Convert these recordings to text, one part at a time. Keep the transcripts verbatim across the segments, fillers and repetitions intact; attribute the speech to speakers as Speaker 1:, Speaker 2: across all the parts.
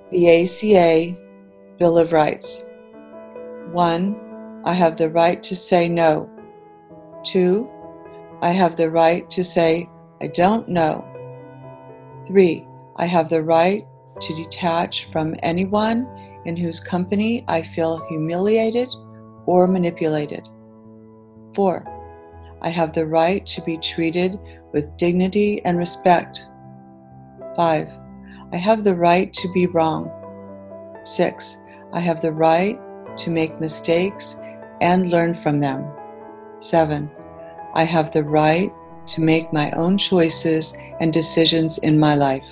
Speaker 1: The A C A Bill of Rights. one. I have the right to say no. two. I have the right to say, I don't know. three. I have the right to detach from anyone in whose company I feel humiliated or manipulated. four. I have the right to be treated with dignity and respect. five. I have the right to be wrong. six. I have the right to make mistakes and learn from them. seven. I have the right to make my own choices and decisions in my life.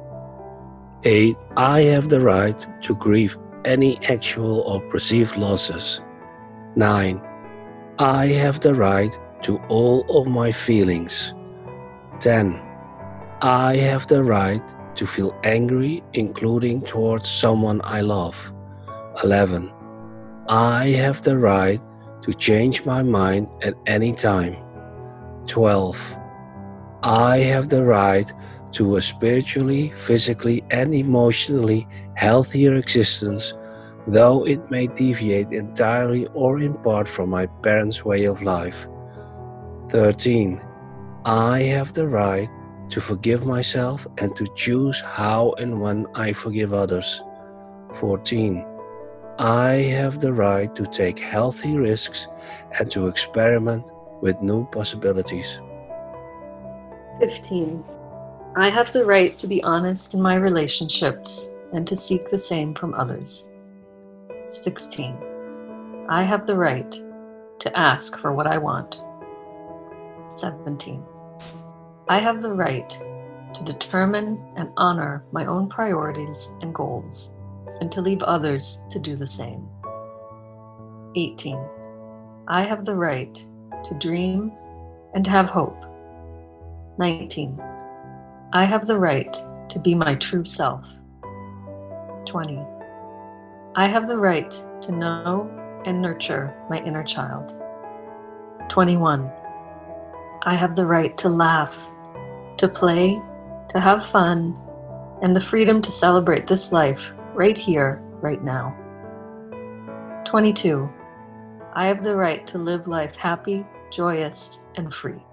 Speaker 2: eight. I have the right to grieve any actual or perceived losses. nine. I have the right to all of my feelings. ten. I have the right to feel angry, including towards someone I love. eleven. I have the right to change my mind at any time. twelve. I have the right to a spiritually, physically, and emotionally healthier existence, though it may deviate entirely or in part from my parents' way of life. thirteen. I have the right to forgive myself and to choose how and when I forgive others. fourteen. I have the right to take healthy risks and to experiment with new possibilities.
Speaker 3: fifteen. I have the right to be honest in my relationships and to seek the same from others. sixteen. I have the right to ask for what I want. seventeen. I have the right to determine and honor my own priorities and goals, and to leave others to do the same. eighteen. I have the right to dream and have hope. nineteen. I have the right to be my true self. twenty. I have the right to know and nurture my inner child. twenty-one. I have the right to laugh, to play, to have fun, and the freedom to celebrate this life right here, right now. twenty-two. I have the right to live life happy, joyous, and free.